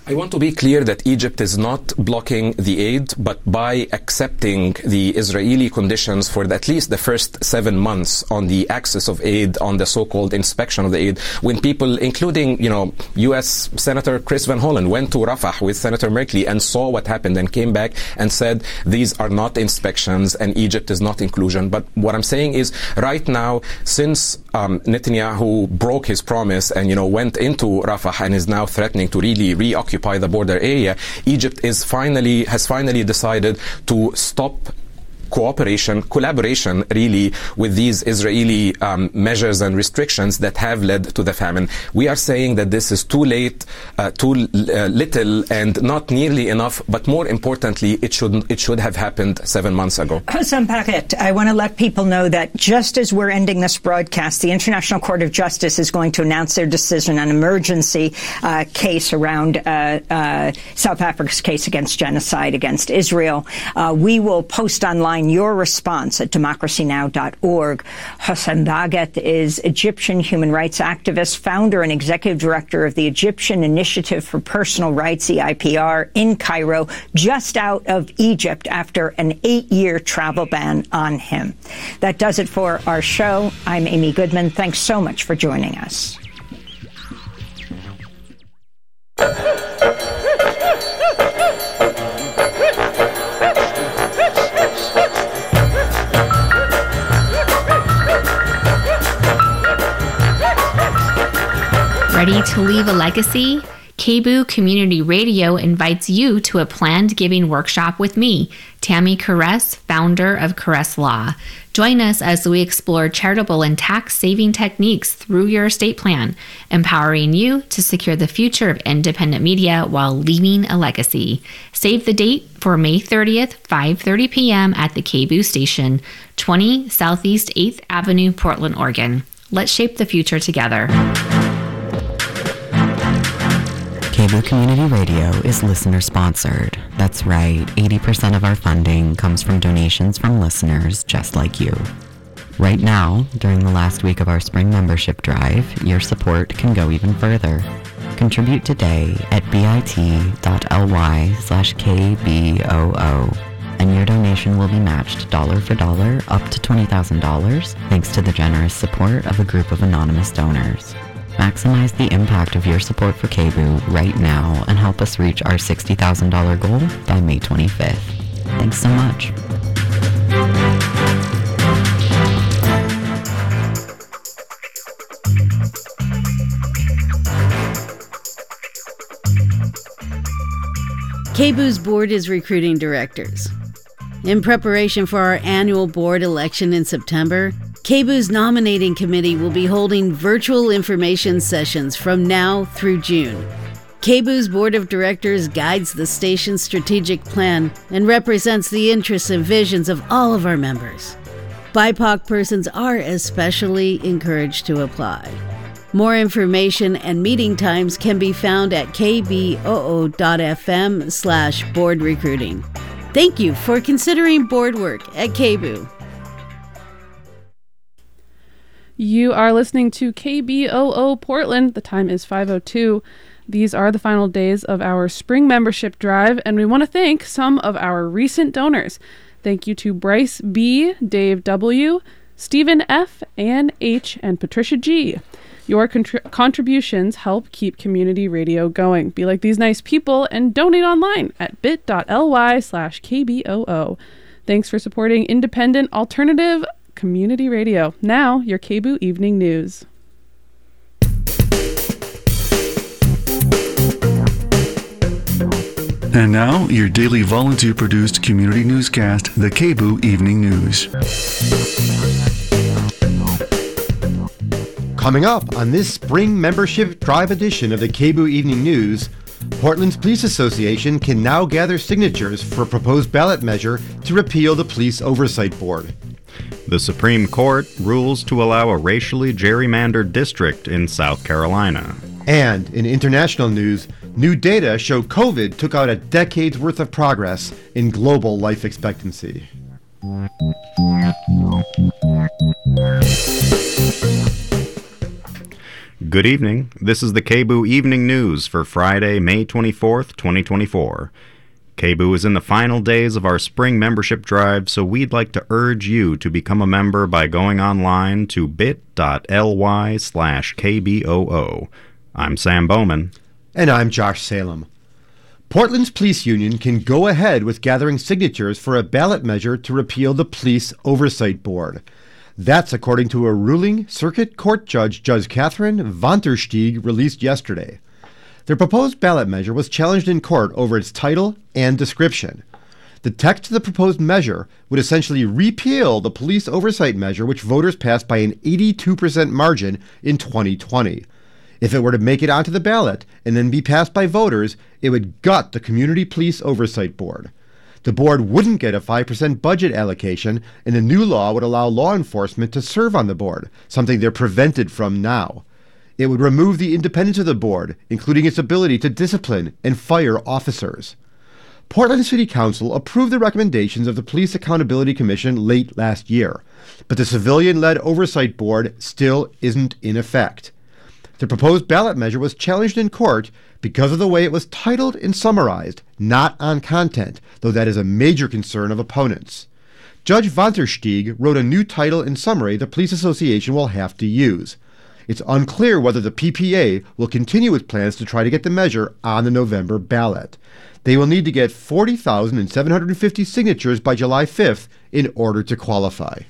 I want to be clear that Egypt is not blocking the aid, but by accepting the Israeli conditions for at least the first 7 months on the access of aid, on the so-called inspection of the aid, when people, including, U.S. Senator Chris Van Hollen, went to Rafah with Senator Merkley and saw what happened and came back and said, these are not inspections and Egypt is not inclusion. But what I'm saying is, right now, since Netanyahu broke his promise and, went into Rafah and is now threatening to really reoccupy the border area, Egypt has finally decided to stop collaboration really with these Israeli measures and restrictions that have led to the famine. We are saying that this is too late, too little, and not nearly enough, but more importantly, it should have happened 7 months ago. Hossam Barit, I want to let people know that just as we're ending this broadcast, the International Court of Justice is going to announce their decision on emergency case around South Africa's case against genocide against Israel. We will post online your response at democracynow.org. Hossam Barit is Egyptian human rights activist, founder and executive director of the Egyptian Initiative for Personal Rights, EIPR, in Cairo, just out of Egypt after an 8-year travel ban on him. That does it for our show. I'm Amy Goodman. Thanks so much for joining us. Ready to leave a legacy? KBOO Community Radio invites you to a planned giving workshop with me, Tammy Caress, founder of Caress Law. Join us as we explore charitable and tax-saving techniques through your estate plan, empowering you to secure the future of independent media while leaving a legacy. Save the date for May 30th, 5:30 p.m. at the KBOO station, 20 Southeast 8th Avenue, Portland, Oregon. Let's shape the future together. KBOO Community Radio is listener-sponsored. That's right, 80% of our funding comes from donations from listeners just like you. Right now, during the last week of our spring membership drive, your support can go even further. Contribute today at bit.ly/KBOO, and your donation will be matched dollar for dollar up to $20,000 thanks to the generous support of a group of anonymous donors. Maximize the impact of your support for KBOO right now and help us reach our $60,000 goal by May 25th. Thanks so much. KBOO's board is recruiting directors. In preparation for our annual board election in September, KBOO's nominating committee will be holding virtual information sessions from now through June. KBOO's board of directors guides the station's strategic plan and represents the interests and visions of all of our members. BIPOC persons are especially encouraged to apply. More information and meeting times can be found at kboo.fm/board recruiting. Thank you for considering board work at KBOO. You are listening to KBOO Portland. The time is 5:02. These are the final days of our spring membership drive, and we want to thank some of our recent donors. Thank you to Bryce B., Dave W., Stephen F., Ann H., and Patricia G. Your contributions help keep community radio going. Be like these nice people and donate online at bit.ly/KBOO. Thanks for supporting independent, alternative community radio. Now, your KBOO Evening News. And now, your daily volunteer-produced community newscast, the KBOO Evening News. Coming up on this spring membership drive edition of the KBOO Evening News, Portland's Police Association can now gather signatures for a proposed ballot measure to repeal the Police Oversight Board. The Supreme Court rules to allow a racially gerrymandered district in South Carolina. And in international news, new data show COVID took out a decade's worth of progress in global life expectancy. Good evening. This is the KBOO Evening News for Friday, May 24th, 2024. KBOO is in the final days of our spring membership drive, so we'd like to urge you to become a member by going online to bit.ly/KBOO. I'm Sam Bowman. And I'm Josh Salem. Portland's police union can go ahead with gathering signatures for a ballot measure to repeal the Police Oversight Board. That's according to a ruling Circuit Court Judge Catherine Vantersteeg released yesterday. Their proposed ballot measure was challenged in court over its title and description. The text of the proposed measure would essentially repeal the police oversight measure, which voters passed by an 82% margin in 2020. If it were to make it onto the ballot and then be passed by voters, it would gut the Community Police Oversight Board. The board wouldn't get a 5% budget allocation, and the new law would allow law enforcement to serve on the board, something they're prevented from now. It would remove the independence of the board, including its ability to discipline and fire officers. Portland City Council approved the recommendations of the Police Accountability Commission late last year, but the civilian-led oversight board still isn't in effect. The proposed ballot measure was challenged in court because of the way it was titled and summarized, not on content, though that is a major concern of opponents. Judge Vantersteeg wrote a new title and summary the Police Association will have to use. It's unclear whether the PPA will continue with plans to try to get the measure on the November ballot. They will need to get 40,750 signatures by July 5th in order to qualify.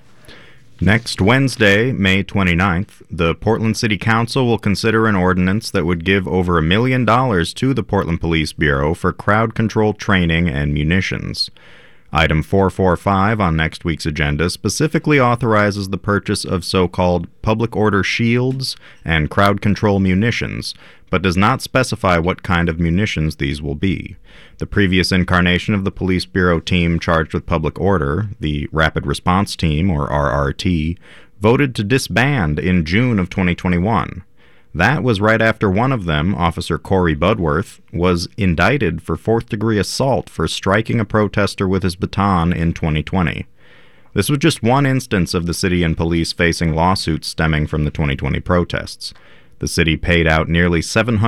Next Wednesday, May 29th, the Portland City Council will consider an ordinance that would give over $1 million to the Portland Police Bureau for crowd control training and munitions. Item 445 on next week's agenda specifically authorizes the purchase of so-called public order shields and crowd control munitions, but does not specify what kind of munitions these will be. The previous incarnation of the Police Bureau team charged with public order, the Rapid Response Team, or RRT, voted to disband in June of 2021. That was right after one of them, Officer Corey Budworth, was indicted for fourth-degree assault for striking a protester with his baton in 2020. This was just one instance of the city and police facing lawsuits stemming from the 2020 protests. The city paid out nearly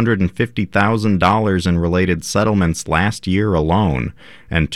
$750,000 in related settlements last year alone, and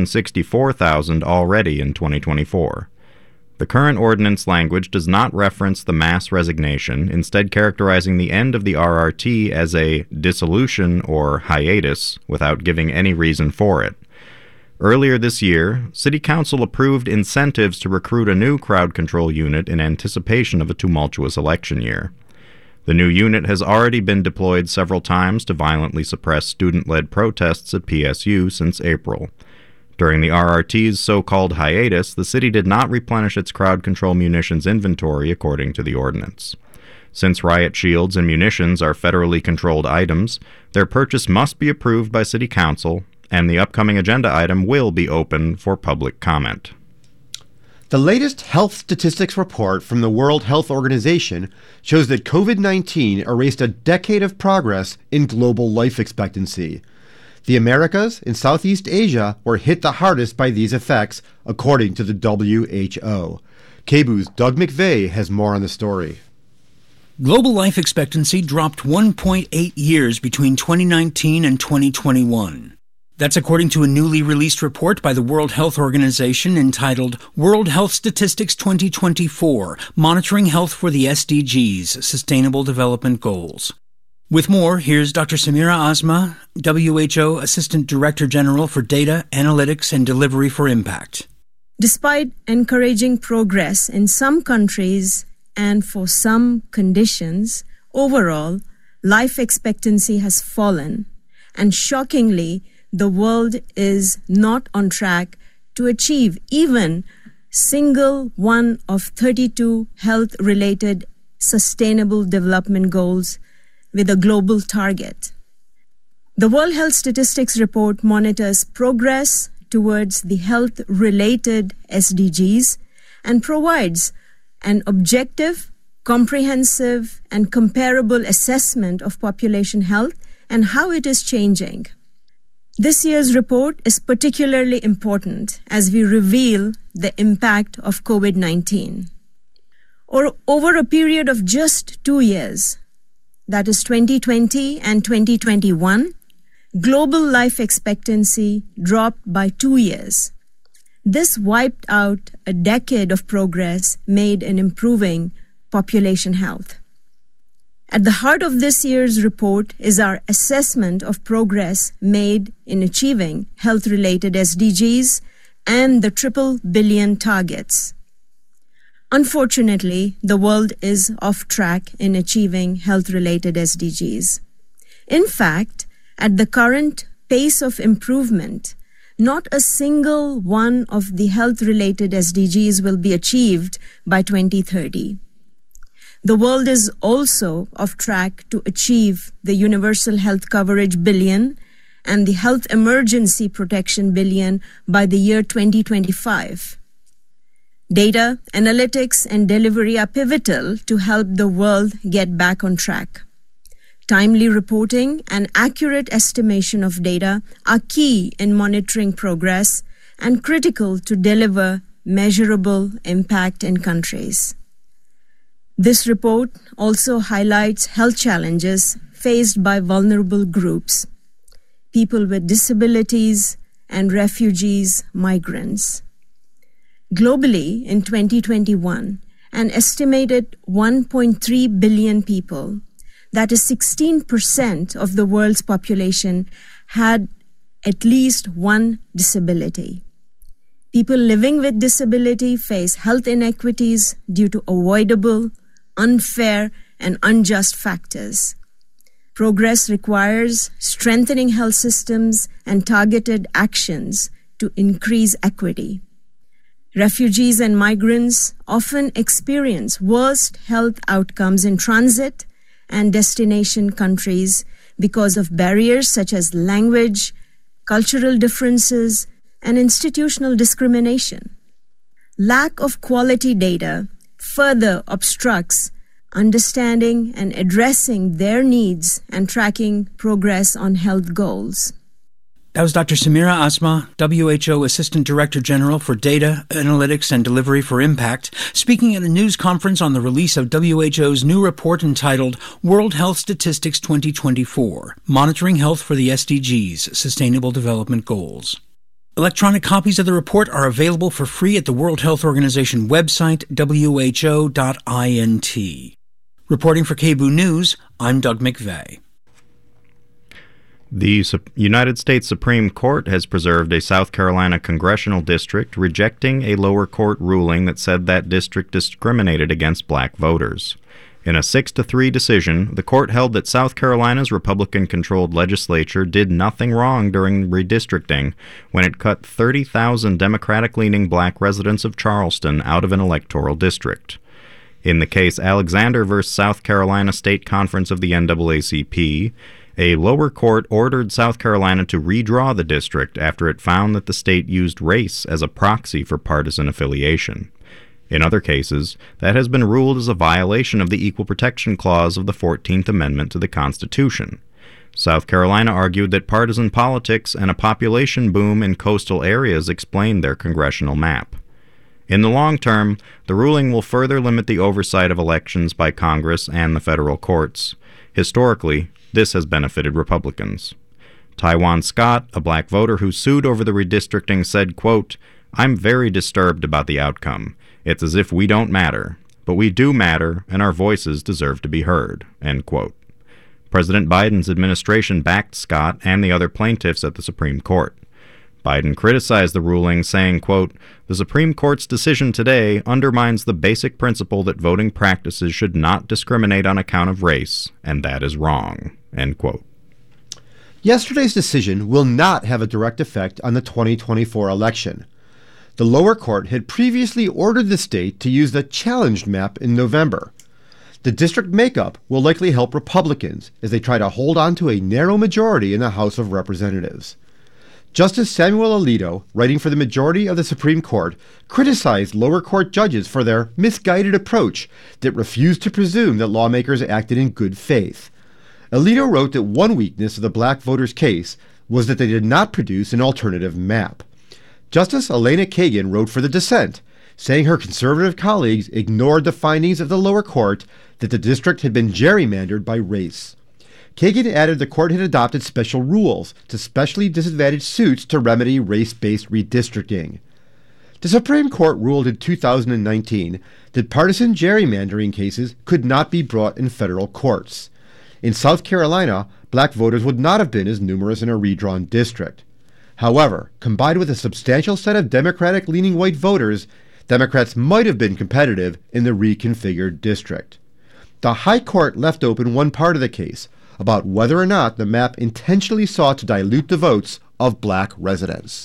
$264,000 already in 2024. The current ordinance language does not reference the mass resignation, instead characterizing the end of the RRT as a dissolution or hiatus without giving any reason for it. Earlier this year, City Council approved incentives to recruit a new crowd control unit in anticipation of a tumultuous election year. The new unit has already been deployed several times to violently suppress student-led protests at PSU since April. During the RRT's so-called hiatus, the city did not replenish its crowd control munitions inventory according to the ordinance. Since riot shields and munitions are federally controlled items, their purchase must be approved by City Council, and the upcoming agenda item will be open for public comment. The latest health statistics report from the World Health Organization shows that COVID-19 erased a decade of progress in global life expectancy. The Americas and Southeast Asia were hit the hardest by these effects, according to the WHO. KBOO's Doug McVeigh has more on the story. Global life expectancy dropped 1.8 years between 2019 and 2021. That's according to a newly released report by the World Health Organization entitled World Health Statistics 2024, Monitoring Health for the SDGs, Sustainable Development Goals. With more, here's Dr. Samira Azma, WHO Assistant Director General for Data, Analytics, and Delivery for Impact. Despite encouraging progress in some countries and for some conditions, overall, life expectancy has fallen, and shockingly, the world is not on track to achieve even single one of 32 health-related sustainable development goals with a global target. The World Health Statistics Report monitors progress towards the health-related SDGs and provides an objective, comprehensive, and comparable assessment of population health and how it is changing. This year's report is particularly important as we reveal the impact of COVID-19. Over a period of just 2 years, that is 2020 and 2021, global life expectancy dropped by 2 years. This wiped out a decade of progress made in improving population health. At the heart of this year's report is our assessment of progress made in achieving health-related SDGs and the triple billion targets. Unfortunately, the world is off track in achieving health-related SDGs. In fact, at the current pace of improvement, not a single one of the health-related SDGs will be achieved by 2030. The world is also off track to achieve the Universal Health Coverage Billion and the Health Emergency Protection Billion by the year 2025. Data, analytics, and delivery are pivotal to help the world get back on track. Timely reporting and accurate estimation of data are key in monitoring progress and critical to deliver measurable impact in countries. This report also highlights health challenges faced by vulnerable groups, people with disabilities, and refugees, migrants. Globally, in 2021, an estimated 1.3 billion people, that is 16% of the world's population, had at least one disability. People living with disability face health inequities due to avoidable, unfair, and unjust factors. Progress requires strengthening health systems and targeted actions to increase equity. Refugees and migrants often experience worst health outcomes in transit and destination countries because of barriers such as language, cultural differences, and institutional discrimination. Lack of quality data further obstructs understanding and addressing their needs and tracking progress on health goals. That was Dr. Samira Asma, WHO Assistant Director General for Data, Analytics, and Delivery for Impact, speaking at a news conference on the release of WHO's new report entitled World Health Statistics 2024, Monitoring Health for the SDGs, Sustainable Development Goals. Electronic copies of the report are available for free at the World Health Organization website, who.int. Reporting for KBOO News, I'm Doug McVeigh. The United States Supreme Court has preserved a South Carolina congressional district, rejecting a lower court ruling that said that district discriminated against black voters. In a 6-3 decision, the court held that South Carolina's Republican-controlled legislature did nothing wrong during redistricting when it cut 30,000 Democratic-leaning black residents of Charleston out of an electoral district. In the case Alexander v. South Carolina State Conference of the NAACP, a lower court ordered South Carolina to redraw the district after it found that the state used race as a proxy for partisan affiliation. In other cases, that has been ruled as a violation of the Equal Protection Clause of the 14th Amendment to the Constitution. South Carolina argued that partisan politics and a population boom in coastal areas explained their congressional map. In the long term, the ruling will further limit the oversight of elections by Congress and the federal courts. Historically, this has benefited Republicans. Taiwan Scott, a black voter who sued over the redistricting, said, quote, "I'm very disturbed about the outcome. It's as if we don't matter. But we do matter, and our voices deserve to be heard," end quote. President Biden's administration backed Scott and the other plaintiffs at the Supreme Court. Biden criticized the ruling, saying, quote, "The Supreme Court's decision today undermines the basic principle that voting practices should not discriminate on account of race, and that is wrong," end quote. Yesterday's decision will not have a direct effect on the 2024 election. The lower court had previously ordered the state to use the challenged map in November. The district makeup will likely help Republicans as they try to hold on to a narrow majority in the House of Representatives. Justice Samuel Alito, writing for the majority of the Supreme Court, criticized lower court judges for their misguided approach that refused to presume that lawmakers acted in good faith. Alito wrote that one weakness of the black voters' case was that they did not produce an alternative map. Justice Elena Kagan wrote for the dissent, saying her conservative colleagues ignored the findings of the lower court that the district had been gerrymandered by race. Kagan added the court had adopted special rules to specially disadvantaged suits to remedy race-based redistricting. The Supreme Court ruled in 2019 that partisan gerrymandering cases could not be brought in federal courts. In South Carolina, black voters would not have been as numerous in a redrawn district. However, combined with a substantial set of Democratic-leaning white voters, Democrats might have been competitive in the reconfigured district. The High Court left open one part of the case about whether or not the map intentionally sought to dilute the votes of black residents.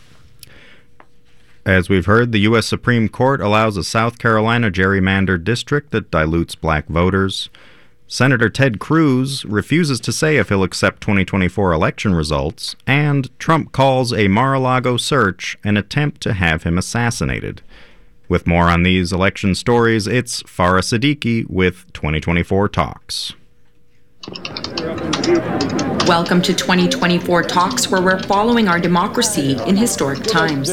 As we've heard, the U.S. Supreme Court allows a South Carolina gerrymandered district that dilutes black voters. Senator Ted Cruz refuses to say if he'll accept 2024 election results, and Trump calls a Mar-a-Lago search an attempt to have him assassinated. With more on these election stories, it's Farah Siddiqui with 2024 Talks. Welcome to 2024 Talks, where we're following our democracy in historic times.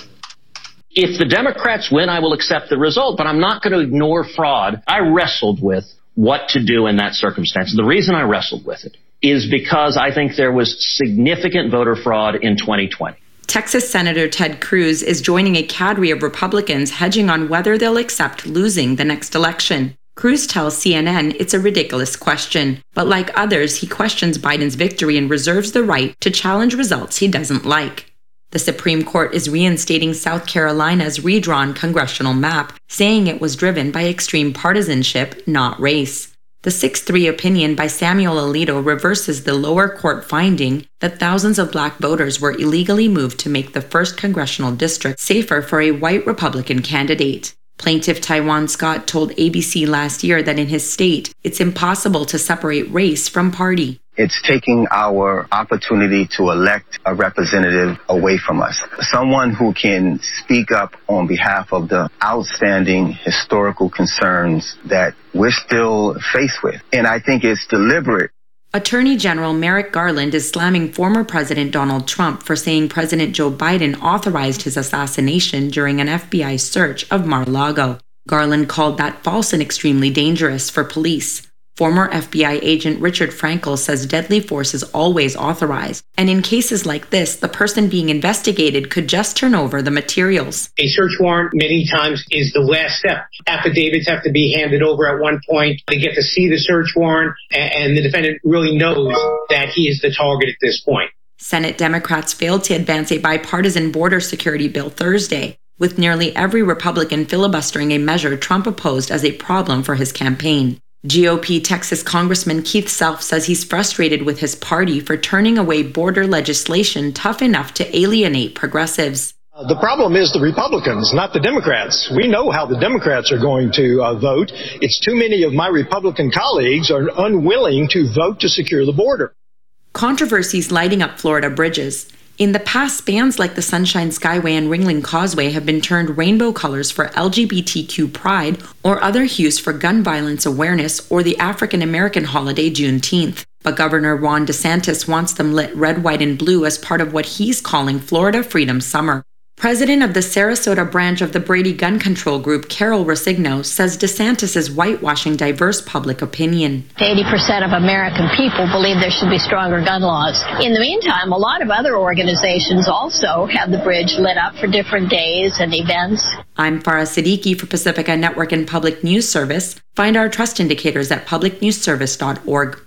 If the Democrats win, I will accept the result, but I'm not going to ignore fraud. I wrestled with what to do in that circumstance. The reason I wrestled with it is because I think there was significant voter fraud in 2020. Texas Senator Ted Cruz is joining a cadre of Republicans hedging on whether they'll accept losing the next election. Cruz tells CNN it's a ridiculous question, but like others, he questions Biden's victory and reserves the right to challenge results he doesn't like. The Supreme Court is reinstating South Carolina's redrawn congressional map, saying it was driven by extreme partisanship, not race. The 6-3 opinion by Samuel Alito reverses the lower court finding that thousands of black voters were illegally moved to make the 1st congressional district safer for a white Republican candidate. Plaintiff Taiwan Scott told ABC last year that in his state, it's impossible to separate race from party. It's taking our opportunity to elect a representative away from us. Someone who can speak up on behalf of the outstanding historical concerns that we're still faced with. And I think it's deliberate. Attorney General Merrick Garland is slamming former President Donald Trump for saying President Joe Biden authorized his assassination during an FBI search of Mar-a-Lago. Garland called that false and extremely dangerous for police. Former FBI agent Richard Frankel says deadly force is always authorized, and in cases like this, the person being investigated could just turn over the materials. A search warrant many times is the last step. Affidavits have to be handed over at one point. They get to see the search warrant, and the defendant really knows that he is the target at this point. Senate Democrats failed to advance a bipartisan border security bill Thursday, with nearly every Republican filibustering a measure Trump opposed as a problem for his campaign. GOP Texas Congressman Keith Self says he's frustrated with his party for turning away border legislation tough enough to alienate progressives. The problem is the Republicans, not the Democrats. We know how the Democrats are going to vote. It's too many of my Republican colleagues are unwilling to vote to secure the border. Controversies lighting up Florida bridges. In the past, spans like the Sunshine Skyway and Ringling Causeway have been turned rainbow colors for LGBTQ pride or other hues for gun violence awareness or the African American holiday Juneteenth. But Governor Ron DeSantis wants them lit red, white, and blue as part of what he's calling Florida Freedom Summer. President of the Sarasota branch of the Brady Gun Control Group, Carol Rosigno, says DeSantis is whitewashing diverse public opinion. 80% of American people believe there should be stronger gun laws. In the meantime, a lot of other organizations also have the bridge lit up for different days and events. I'm Farah Siddiqui for Pacifica Network and Public News Service. Find our trust indicators at publicnewsservice.org.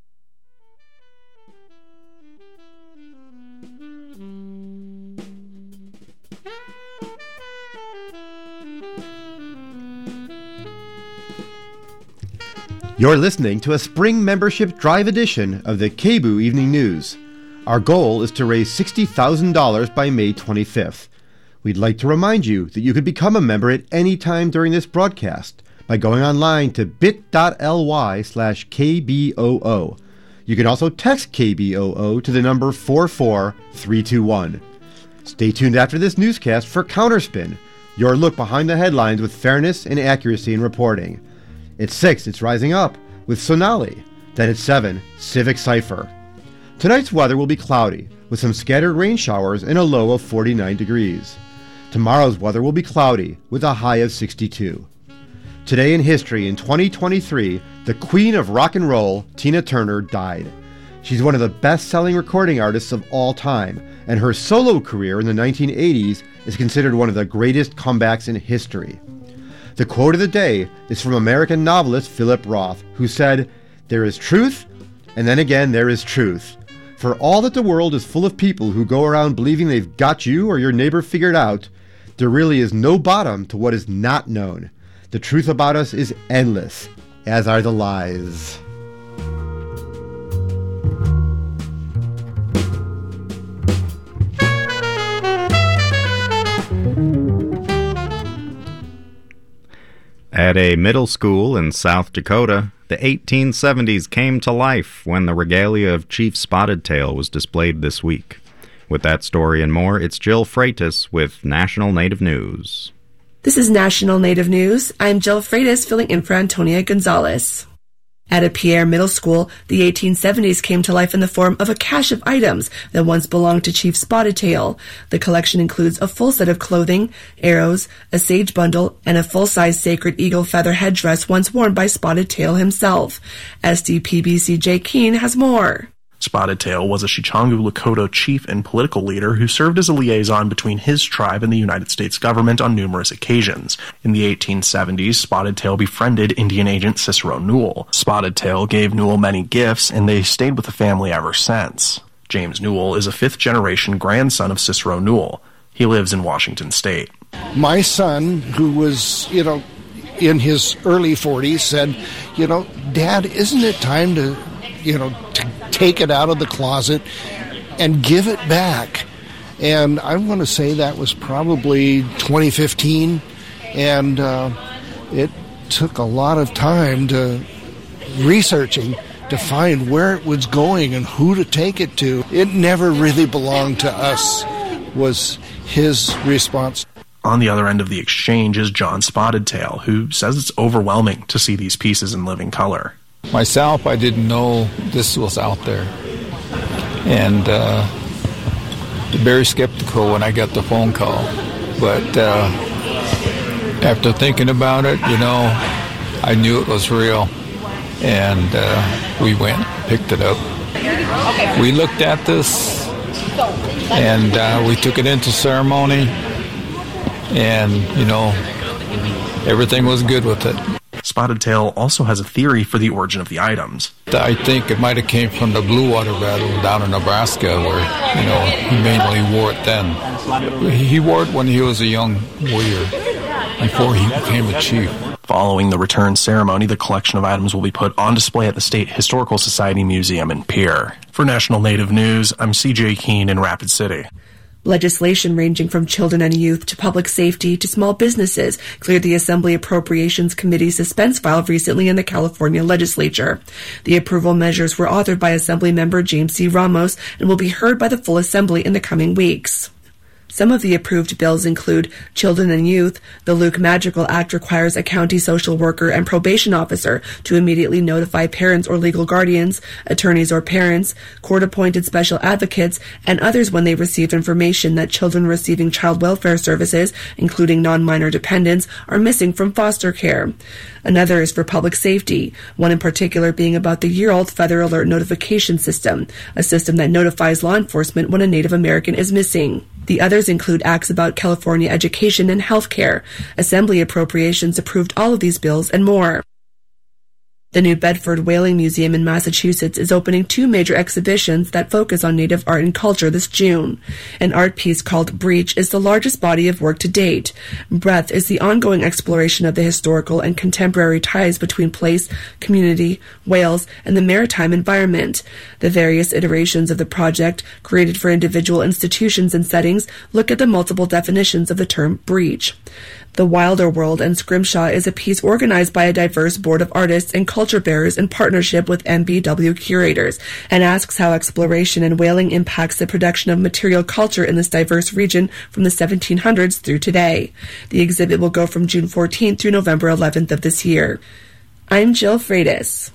You're listening to a spring membership drive edition of the KBOO Evening News. Our goal is to raise $60,000 by May 25th. We'd like to remind you that you could become a member at any time during this broadcast by going online to bit.ly/KBOO. You can also text KBOO to the number 44321. Stay tuned after this newscast for Counterspin, your look behind the headlines with fairness and accuracy in reporting. At 6, it's Rising Up with Sonali. Then at 7, Civic Cipher. Tonight's weather will be cloudy with some scattered rain showers and a low of 49 degrees. Tomorrow's weather will be cloudy with a high of 62. Today in history, in 2023, the queen of rock and roll, Tina Turner, died. She's one of the best-selling recording artists of all time, and her solo career in the 1980s is considered one of the greatest comebacks in history. The quote of the day is from American novelist Philip Roth, who said, "There is truth, and then again there is truth. For all that the world is full of people who go around believing they've got you or your neighbor figured out, there really is no bottom to what is not known. The truth about us is endless, as are the lies." At a middle school in South Dakota, the 1870s came to life when the regalia of Chief Spotted Tail was displayed this week. With that story and more, it's Jill Freitas with National Native News. This is National Native News. I'm Jill Freitas, filling in for Antonia Gonzalez. At a Pierre Middle School, the 1870s came to life in the form of a cache of items that once belonged to Chief Spotted Tail. The collection includes a full set of clothing, arrows, a sage bundle, and a full-size sacred eagle feather headdress once worn by Spotted Tail himself. SDPBC Jay Keene has more. Spotted Tail was a Chichangu Lakota chief and political leader who served as a liaison between his tribe and the United States government on numerous occasions. In the 1870s, Spotted Tail befriended Indian agent Cicero Newell. Spotted Tail gave Newell many gifts, and they stayed with the family ever since. James Newell is a fifth-generation grandson of Cicero Newell. He lives in Washington State. My son, who was, in his early 40s, said, Dad, isn't it time to take it out of the closet and give it back? And I want to say that was probably 2015, and it took a lot of time to researching to find where it was going and who to take it to. It never really belonged to us, was his response. On the other end of the exchange is John Spotted Tail, who says it's overwhelming to see these pieces in living color. Myself, I didn't know this was out there, and very skeptical when I got the phone call. But after thinking about it, I knew it was real, and we went, picked it up. We looked at this, and we took it into ceremony, and everything was good with it. Spotted Tail also has a theory for the origin of the items. I think it might have came from the Blue Water battle down in Nebraska, where, he mainly wore it then. He wore it when he was a young warrior, before he became a chief. Following the return ceremony, the collection of items will be put on display at the State Historical Society Museum in Pierre. For National Native News, I'm CJ Keene in Rapid City. Legislation ranging from children and youth to public safety to small businesses cleared the Assembly Appropriations Committee's suspense file recently in the California legislature. The approval measures were authored by Assemblymember James C. Ramos and will be heard by the full Assembly in the coming weeks. Some of the approved bills include Children and Youth. The Luke Madrigal Act requires a county social worker and probation officer to immediately notify parents or legal guardians, attorneys or parents, court-appointed special advocates, and others when they receive information that children receiving child welfare services, including non-minor dependents, are missing from foster care. Another is for public safety, one in particular being about the year-old Feather Alert notification system, a system that notifies law enforcement when a Native American is missing. The others include acts about California education and health care. Assembly appropriations approved all of these bills and more. The New Bedford Whaling Museum in Massachusetts is opening 2 major exhibitions that focus on Native art and culture this June. An art piece called Breach is the largest body of work to date. Breath is the ongoing exploration of the historical and contemporary ties between place, community, whales, and the maritime environment. The various iterations of the project, created for individual institutions and settings, look at the multiple definitions of the term breach. The Wilder World and Scrimshaw is a piece organized by a diverse board of artists and culture bearers in partnership with MBW curators, and asks how exploration and whaling impacts the production of material culture in this diverse region from the 1700s through today. The exhibit will go from June 14th through November 11th of this year. I'm Jill Freitas.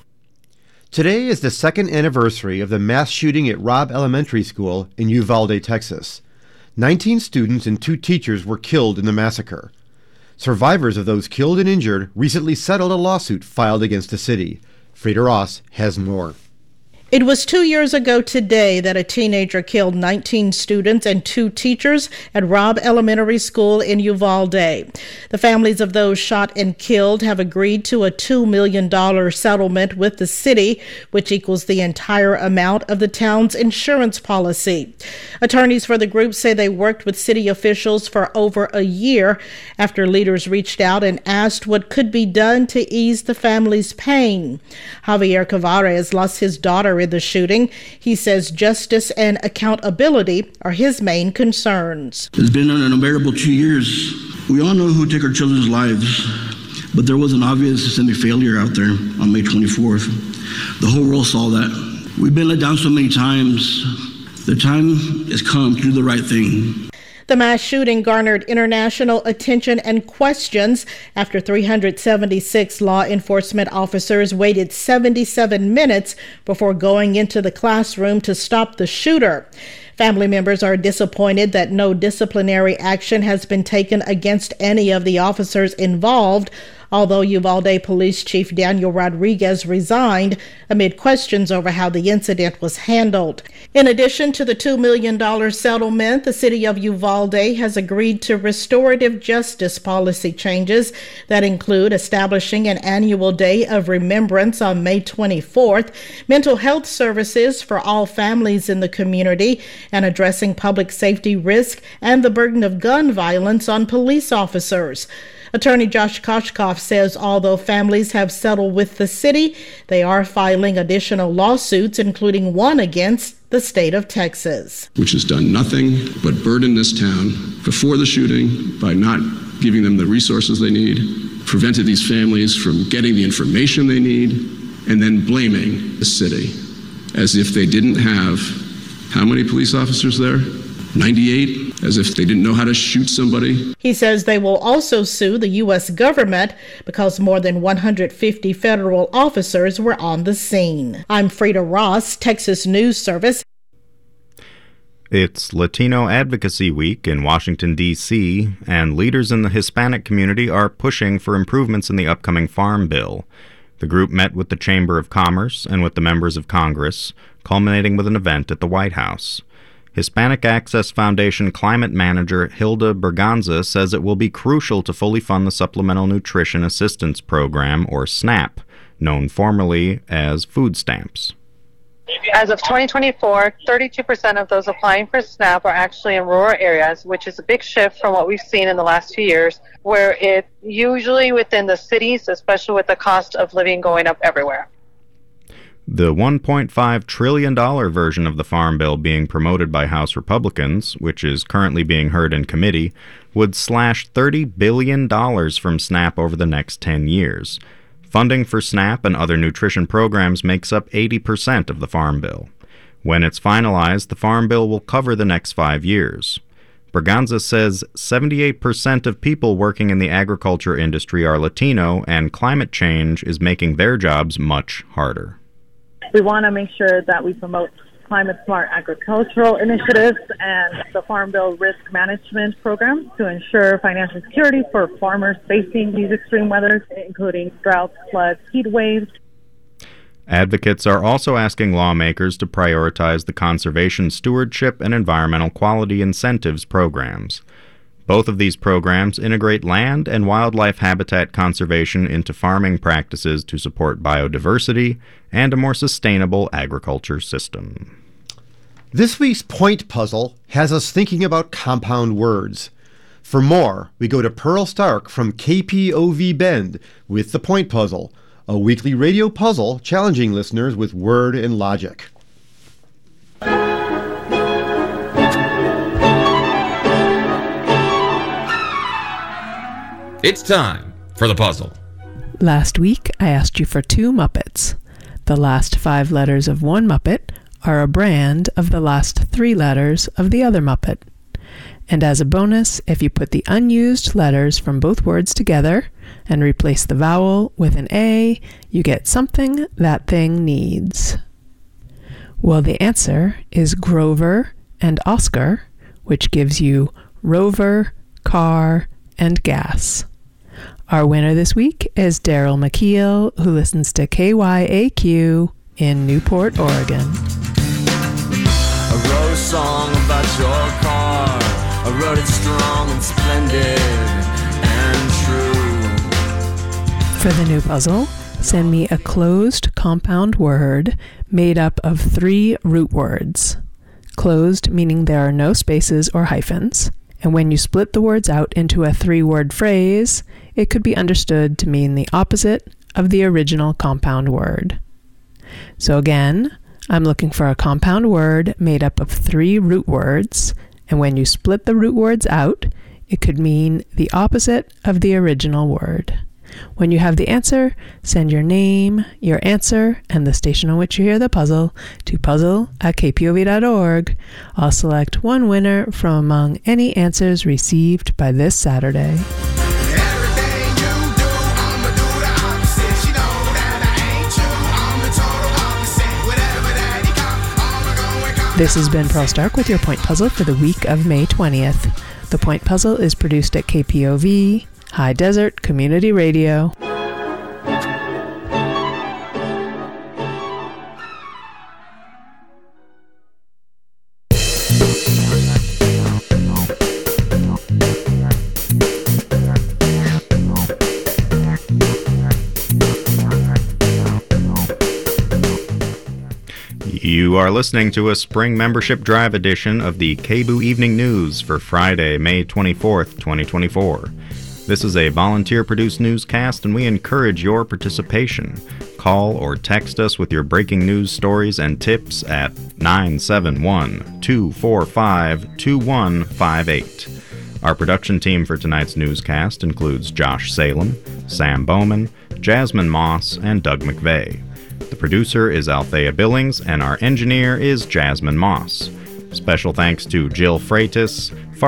Today is the 2nd anniversary of the mass shooting at Robb Elementary School in Uvalde, Texas. 19 students and 2 teachers were killed in the massacre. Survivors of those killed and injured recently settled a lawsuit filed against the city. Frida Ross has more. It was 2 years ago today that a teenager killed 19 students and 2 teachers at Robb Elementary School in Uvalde. The families of those shot and killed have agreed to a $2 million settlement with the city, which equals the entire amount of the town's insurance policy. Attorneys for the group say they worked with city officials for over a year after leaders reached out and asked what could be done to ease the family's pain. Javier Cavares lost his daughter in the shooting. He says justice and accountability are his main concerns. It's been an unbearable 2 years. We all know who took our children's lives, but there was an obvious systemic failure out there on May 24th. The whole world saw that. We've been let down so many times. The time has come to do the right thing. The mass shooting garnered international attention and questions after 376 law enforcement officers waited 77 minutes before going into the classroom to stop the shooter. Family members are disappointed that no disciplinary action has been taken against any of the officers involved, although Uvalde Police Chief Daniel Rodriguez resigned amid questions over how the incident was handled. In addition to the $2 million settlement, the city of Uvalde has agreed to restorative justice policy changes that include establishing an annual day of remembrance on May 24th, mental health services for all families in the community, and addressing public safety risk and the burden of gun violence on police officers. Attorney Josh Koshkoff says although families have settled with the city, they are filing additional lawsuits, including one against the state of Texas, which has done nothing but burden this town before the shooting by not giving them the resources they need, prevented these families from getting the information they need, and then blaming the city as if they didn't have how many police officers there? 98, as if they didn't know how to shoot somebody. He says they will also sue the U.S. government because more than 150 federal officers were on the scene. I'm Frida Ross, Texas News Service. It's Latino Advocacy Week in Washington, D.C., and leaders in the Hispanic community are pushing for improvements in the upcoming Farm Bill. The group met with the Chamber of Commerce and with the members of Congress, culminating with an event at the White House. Hispanic Access Foundation Climate Manager Hilda Berganza says it will be crucial to fully fund the Supplemental Nutrition Assistance Program, or SNAP, known formerly as food stamps. As of 2024, 32% of those applying for SNAP are actually in rural areas, which is a big shift from what we've seen in the last few years, where it usually within the cities, especially with the cost of living going up everywhere. The $1.5 trillion version of the Farm Bill being promoted by House Republicans, which is currently being heard in committee, would slash $30 billion from SNAP over the next 10 years. Funding for SNAP and other nutrition programs makes up 80% of the Farm Bill. When it's finalized, the Farm Bill will cover the next 5 years. Berganza says 78% of people working in the agriculture industry are Latino, and climate change is making their jobs much harder. We want to make sure that we promote climate-smart agricultural initiatives and the Farm Bill risk management program to ensure financial security for farmers facing these extreme weathers, including droughts, floods, heat waves. Advocates are also asking lawmakers to prioritize the conservation stewardship and environmental quality incentives programs. Both of these programs integrate land and wildlife habitat conservation into farming practices to support biodiversity and a more sustainable agriculture system. This week's point puzzle has us thinking about compound words. For more, we go to Pearl Stark from KPOV Bend with the point puzzle, a weekly radio puzzle challenging listeners with word and logic. It's time for the puzzle. Last week, I asked you for 2 Muppets. The last 5 letters of one Muppet are a brand of the last 3 letters of the other Muppet. And as a bonus, if you put the unused letters from both words together and replace the vowel with an A, you get something that thing needs. Well, the answer is Grover and Oscar, which gives you rover, car, and gas. Our winner this week is Daryl McKeel, who listens to KYAQ in Newport, Oregon. I wrote a song about your car. I wrote it strong and splendid and true. For the new puzzle, send me a closed compound word made up of 3 root words. Closed meaning there are no spaces or hyphens, and when you split the words out into a 3-word phrase, it could be understood to mean the opposite of the original compound word. So again, I'm looking for a compound word made up of 3 root words, and when you split the root words out, it could mean the opposite of the original word. When you have the answer, send your name, your answer, and the station on which you hear the puzzle to puzzle@kpov.org. I'll select one winner from among any answers received by this Saturday. This has been Pearl Stark with your Point Puzzle for the week of May 20th. The Point Puzzle is produced at KPOV, High Desert Community Radio. You are listening to a spring membership drive edition of the KBOO Evening News for Friday, May 24th, 2024. This is a volunteer-produced newscast, and we encourage your participation. Call or text us with your breaking news stories and tips at 971-245-2158. Our production team for tonight's newscast includes Josh Salem, Sam Bowman, Jasmine Moss, and Doug McVeigh. The producer is Althea Billings, and our engineer is Jasmine Moss. Special thanks to Jill Freitas,